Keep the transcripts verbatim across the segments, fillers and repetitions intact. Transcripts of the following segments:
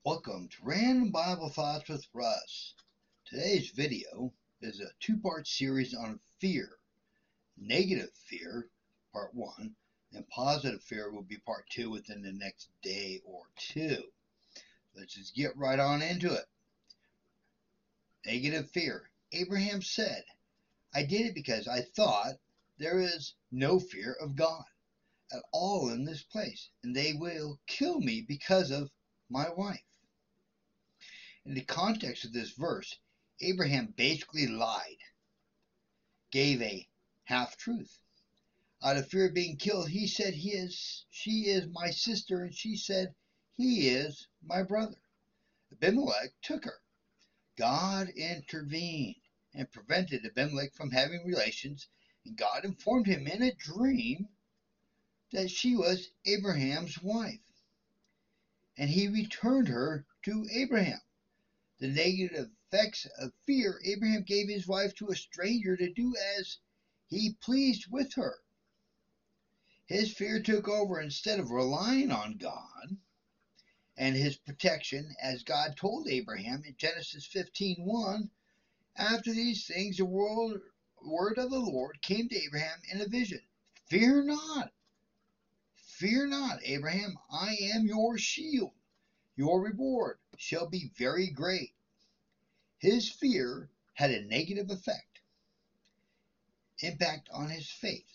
Welcome to Random Bible Thoughts with Russ. Today's video is a two-part series on fear. Negative fear, part one, and positive fear will be part two within the next day or two. Let's just get right on into it. Negative fear. Abraham said, I did it because I thought there is no fear of God at all in this place, and they will kill me because of my wife. In the context of this verse, Abraham basically lied, gave a half-truth. Out of fear of being killed, he said he is, she is my sister, and she said he is my brother. Abimelech took her. God intervened and prevented Abimelech from having relations, and God informed him in a dream that she was Abraham's wife, and he returned her to Abraham. The negative effects of fear, Abraham gave his wife to a stranger to do as he pleased with her. His fear took over instead of relying on God and his protection, as God told Abraham in Genesis fifteen one. After these things, the word of the Lord came to Abraham in a vision. Fear not, fear not, Abraham, I am your shield. Your reward shall be very great. His fear had a negative effect, impact on his faith.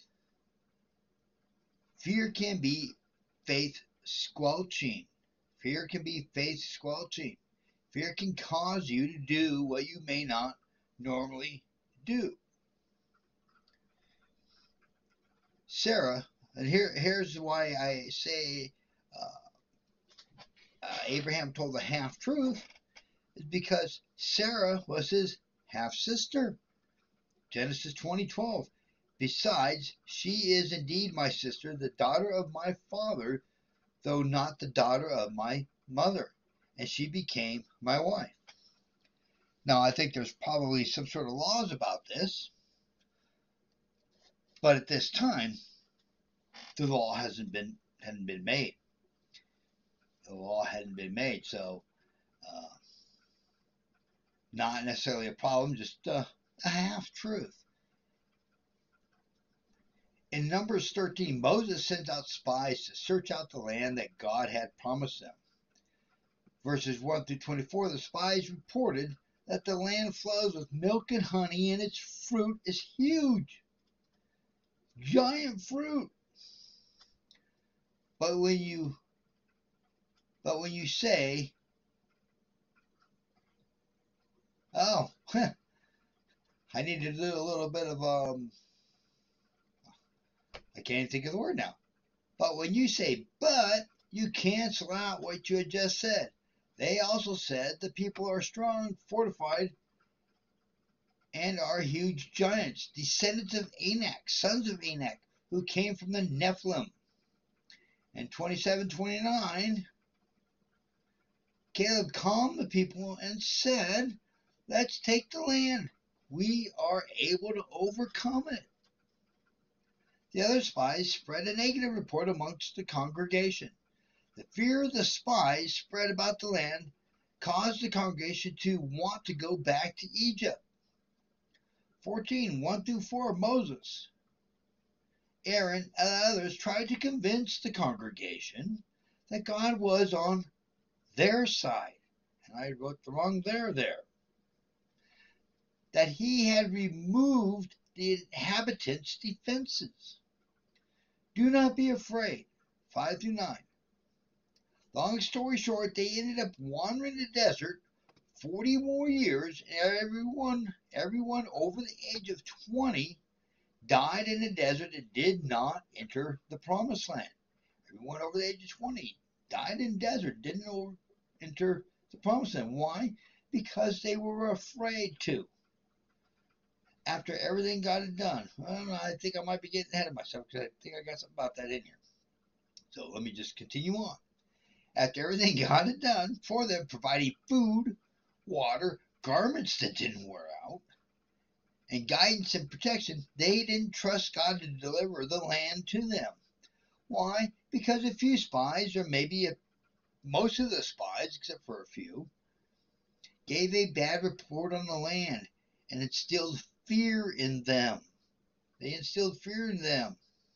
Fear can be faith squelching. Fear can be faith squelching. Fear can cause you to do what you may not normally do. Sarah, and here, here's why I say uh, uh, Abraham told a half-truth, is because Sarah was his half-sister. Genesis twenty twelve. Besides, she is indeed my sister, the daughter of my father, though not the daughter of my mother, and she became my wife. Now, I think there's probably some sort of laws about this, but at this time, the law hasn't been hadn't been made. The law hadn't been made, so uh, not necessarily a problem, just uh, a half-truth. In Numbers thirteen, Moses sends out spies to search out the land that God had promised them. Verses one through twenty-four, the spies reported that the land flows with milk and honey, and its fruit is huge. Giant fruit. But when you but when you say, oh, I need to do a little bit of um I can't think of the word now. But when you say but, you cancel out what you had just said. They also said the people are strong, fortified, and are huge giants, descendants of Anak, sons of Anak, who came from the Nephilim. In twenty-seven twenty-nine, Caleb calmed the people and said, let's take the land. We are able to overcome it. The other spies spread a negative report amongst the congregation. The fear of the spies spread about the land caused the congregation to want to go back to Egypt. fourteen, one through four, Moses, Aaron, and others tried to convince the congregation that God was on their side. And I wrote the wrong there there. That he had removed the inhabitants' defenses. Do not be afraid. five through nine. Long story short, they ended up wandering the desert forty more years. Everyone, everyone over the age of twenty died in the desert and did not enter the promised land. Everyone over the age of twenty died in the desert, didn't enter the promised land. Why? Because they were afraid to. After everything God had done. I don't know, I think I might be getting ahead of myself because I think I got something about that in here. So let me just continue on. After everything God had done for them, providing food, water, garments that didn't wear out, and guidance and protection, they didn't trust God to deliver the land to them. Why? Because a few spies, or maybe a most of the spies, except for a few, gave a bad report on the land and instilled fear in them. They instilled fear in them.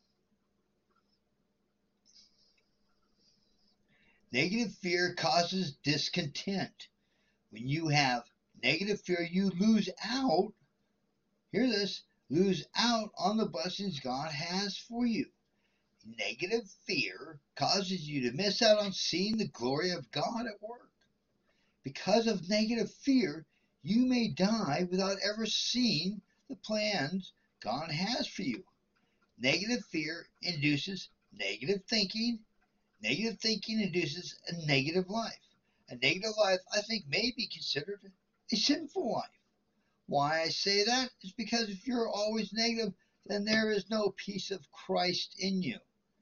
Negative fear causes discontent. When you have negative fear, you lose out, hear this, lose out on the blessings God has for you. Negative fear causes you to miss out on seeing the glory of God at work. Because of negative fear, you may die without ever seeing the plans God has for you. Negative fear induces negative thinking. Negative thinking induces a negative life. A negative life, I think, may be considered a sinful life. Why I say that is because if you're always negative, then there is no peace of Christ in you.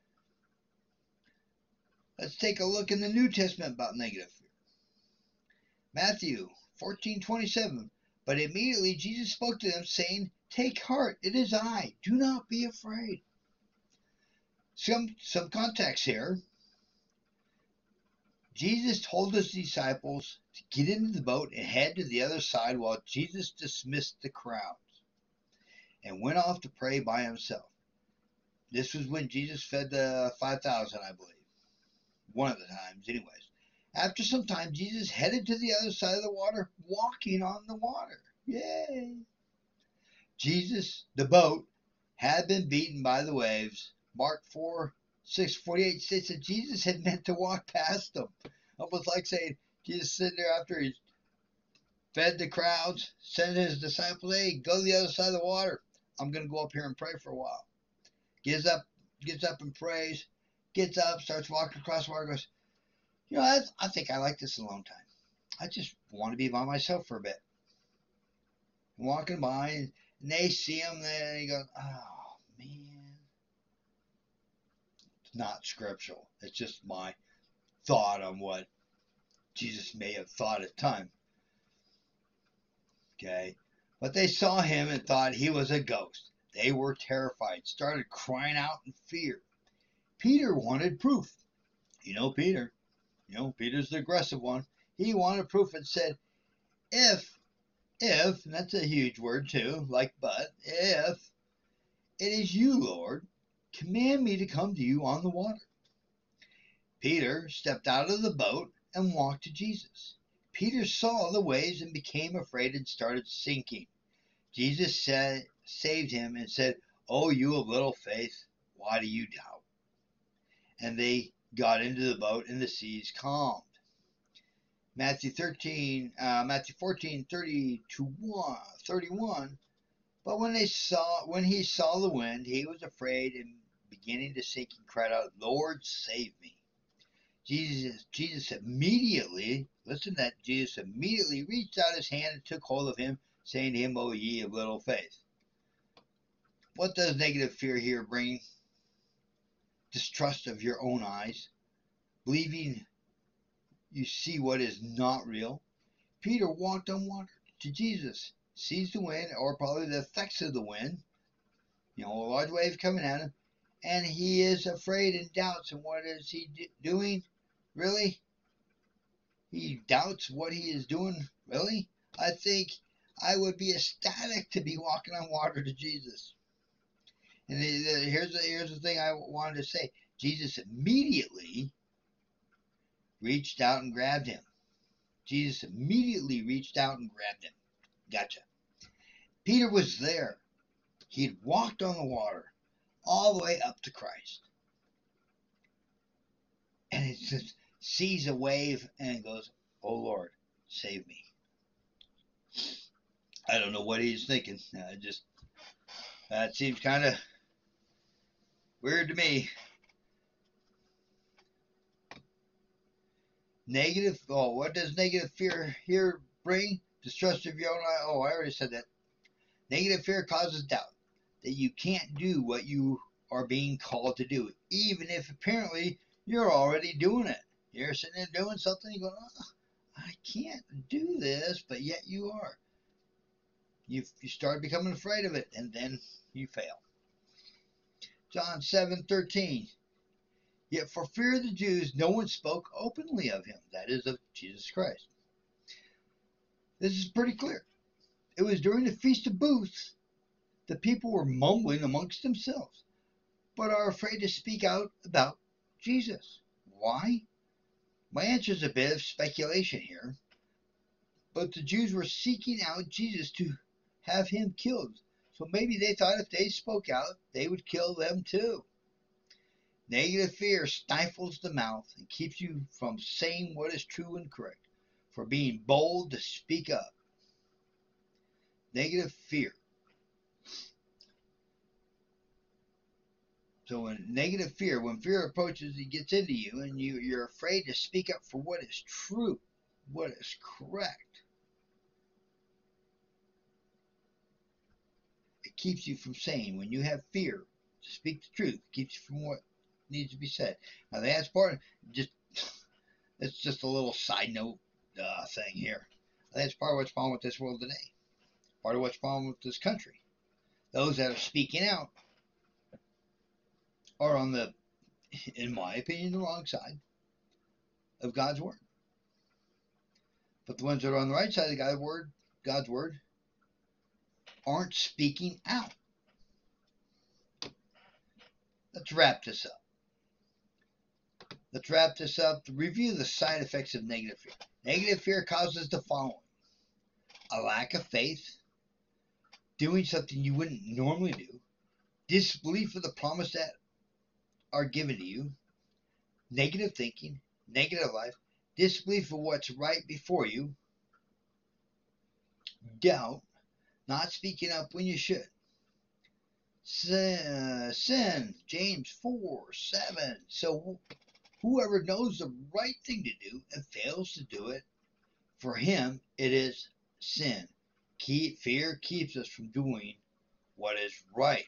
Let's take a look in the New Testament about negative fear. Matthew fourteen twenty-seven. But immediately Jesus spoke to them, saying, Take heart, it is I. Do not be afraid. Some, some context here. Jesus told his disciples to get into the boat and head to the other side while Jesus dismissed the crowds and went off to pray by himself. This was when Jesus fed the five thousand, I believe. One of the times, anyways. After some time, Jesus headed to the other side of the water, walking on the water. Yay! Jesus, the boat, had been beaten by the waves. Mark four, six forty-eight states that Jesus had meant to walk past them. Almost like saying, Jesus sitting there after he fed the crowds, sent his disciples, hey, go to the other side of the water. I'm going to go up here and pray for a while. Gets up, gets up and prays, gets up, starts walking across the water, goes, you know, that's, I think I like this alone time. I just want to be by myself for a bit. Walking by, and, and they see him, and he goes, oh, man. It's not scriptural. It's just my thought on what Jesus may have thought at the time. Okay? But they saw him and thought he was a ghost. They were terrified, started crying out in fear. Peter wanted proof. You know Peter. You know, Peter's the aggressive one. He wanted proof and said, if, if, and that's a huge word too, like but, if it is you, Lord, command me to come to you on the water. Peter stepped out of the boat and walked to Jesus. Peter saw the waves and became afraid and started sinking. Jesus said, saved him and said, oh, you of little faith, why do you doubt? And they got into the boat and the seas calmed. Matthew thirteen, uh, Matthew fourteen, thirty to thirty-one. But when they saw, when he saw the wind, he was afraid and beginning to sink and cried out, Lord, save me. Jesus, Jesus immediately, listen to that, Jesus immediately reached out his hand and took hold of him, saying to him, O ye of little faith. What does negative fear here bring? Distrust of your own eyes, believing you see what is not real. Peter walked on water to Jesus, sees the wind, or probably the effects of the wind, you know, a large wave coming at him, and he is afraid and doubts. And what is he doing? Really? He doubts what he is doing? Really? I think I would be ecstatic to be walking on water to Jesus. And here's the, here's the thing I wanted to say. Jesus immediately reached out and grabbed him. Jesus immediately reached out and grabbed him. Gotcha. Peter was there. He had walked on the water all the way up to Christ. And it just sees a wave and goes, oh Lord, save me. I don't know what he's thinking. Uh, just uh, it seems kind of weird to me. Negative, oh, what does negative fear here bring? Distrust of your own eye. Oh, I already said that. Negative fear causes doubt that you can't do what you are being called to do, even if apparently you're already doing it. You're sitting there doing something, you go, oh, I can't do this, but yet you are. You, you start becoming afraid of it, and then you fail. John seven thirteen. Yet for fear of the Jews, no one spoke openly of him, that is, of Jesus Christ. This is pretty clear. It was during the Feast of Booths the people were mumbling amongst themselves, but are afraid to speak out about Jesus. Why? My answer is a bit of speculation here, but the Jews were seeking out Jesus to have him killed, so maybe they thought if they spoke out, they would kill them too. Negative fear stifles the mouth and keeps you from saying what is true and correct, for being bold to speak up. Negative fear. So when negative fear, when fear approaches, it gets into you, and you, you're afraid to speak up for what is true, what is correct. It keeps you from saying, when you have fear, to speak the truth, it keeps you from what needs to be said. Now that's part, just, it's just a little side note uh, thing here. That's part of what's wrong with this world today. Part of what's wrong with this country. Those that are speaking out are on the, in my opinion, the wrong side of God's word. But the ones that are on the right side of God's word, God's word, aren't speaking out. Let's wrap this up. Let's wrap this up to review the side effects of negative fear. Negative fear causes the following: a lack of faith, doing something you wouldn't normally do, disbelief of the promise that are given to you, negative thinking, negative life, disbelief of what's right before you, doubt, not speaking up when you should. Sin, sin James four seven. So whoever knows the right thing to do and fails to do it, for him it is sin. Keep, fear keeps us from doing what is right.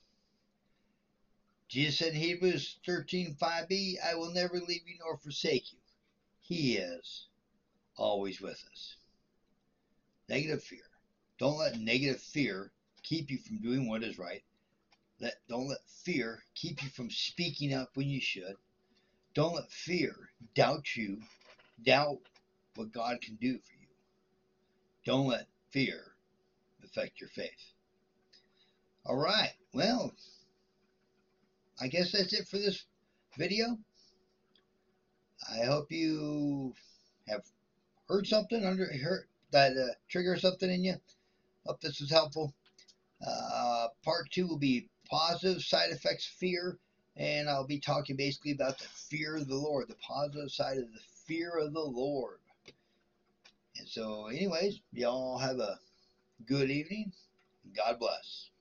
Jesus said in Hebrews thirteen five b, I will never leave you nor forsake you. He is always with us. Negative fear. Don't let negative fear keep you from doing what is right. Let, don't let fear keep you from speaking up when you should. Don't let fear doubt you, doubt what God can do for you. Don't let fear affect your faith. All right, well, I guess that's it for this video. I hope you have heard something under heard that uh, trigger something in you. Hope this was helpful. Uh, part two will be positive side effects of fear, and I'll be talking basically about the fear of the Lord, the positive side of the fear of the Lord. And so, anyways, y'all have a good evening. God bless.